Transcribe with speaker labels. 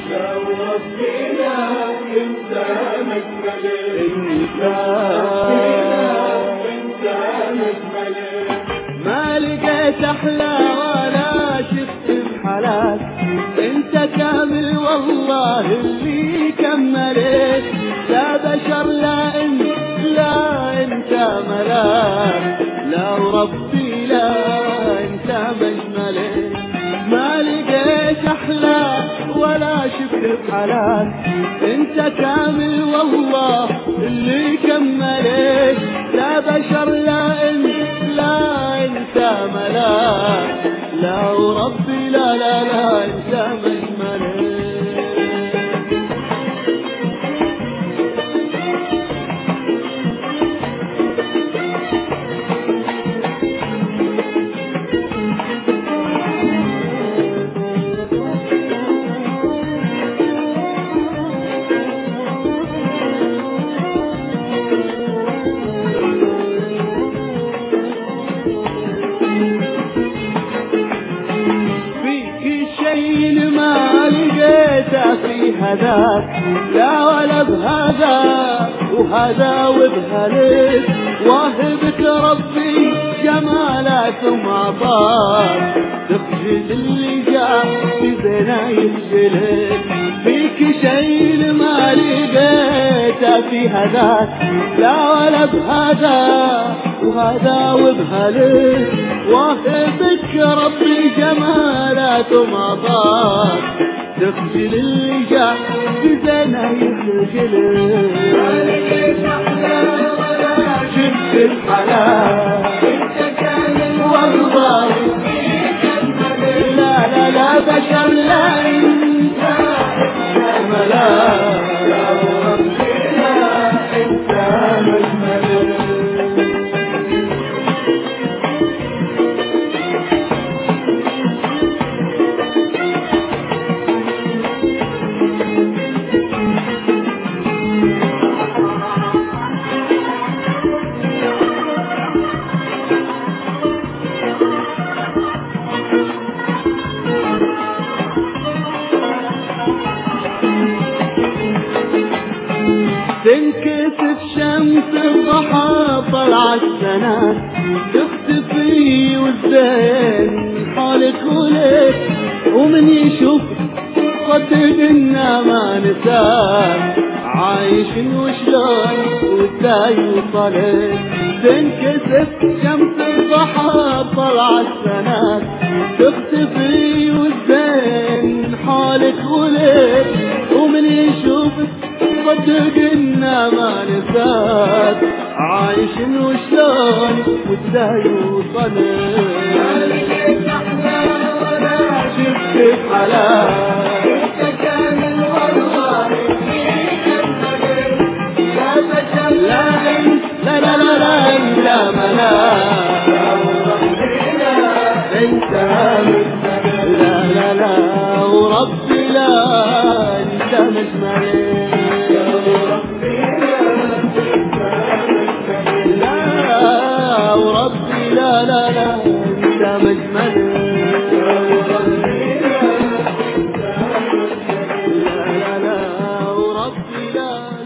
Speaker 1: ما لقيت أحلى ولا شفت بحلاك، انت كامل والله اللي كملت، لا بشر لا انت ملاك، لا وربي لا انت مجملت. ما لقيت أحلى ولا شفت بحلاك، انت كامل والله اللي كملت، لا بشر لا انت ملاك، لا وربي لا انت مجملت. ما لقيته في هذاك، لا ولا بهذا وهذا وبهلك، واهبك ربي جمالك ومعطاك، تخجل اللي جاء بزنا يخجلك. فيك شيء ما لقيته في هذاك، لا ولا بهذا وهذا وبهلك، واهبك ربي جمالك ومعطاك، تخجل اللي جاء بزنا يخجلك. ما لقيت أحلى ولا شفت الحلال، انت كامل والله لا بشر لا انت ملاك، لا وربي لا انت مجمل. تنكسف شمس الضحى طلع السنة، تختفي والزين حالك ولك، ومن يشوف صدق إنه ما نساك، عايش وشلون وازاي وصلك. تنكسف شمس الضحى طلع السنة، تختفي والزين حالك ولك، ومن يشوف صدق إنه ما نساك، عايش وشلون وازاي وصلك. ما لقيت أحلى ولا شفت بحلاك، انت كامل والله لا بشر لا انت ملاك، انت لا وربي لا انت مجمل. وربي لا انت مجمل. لا وربي لا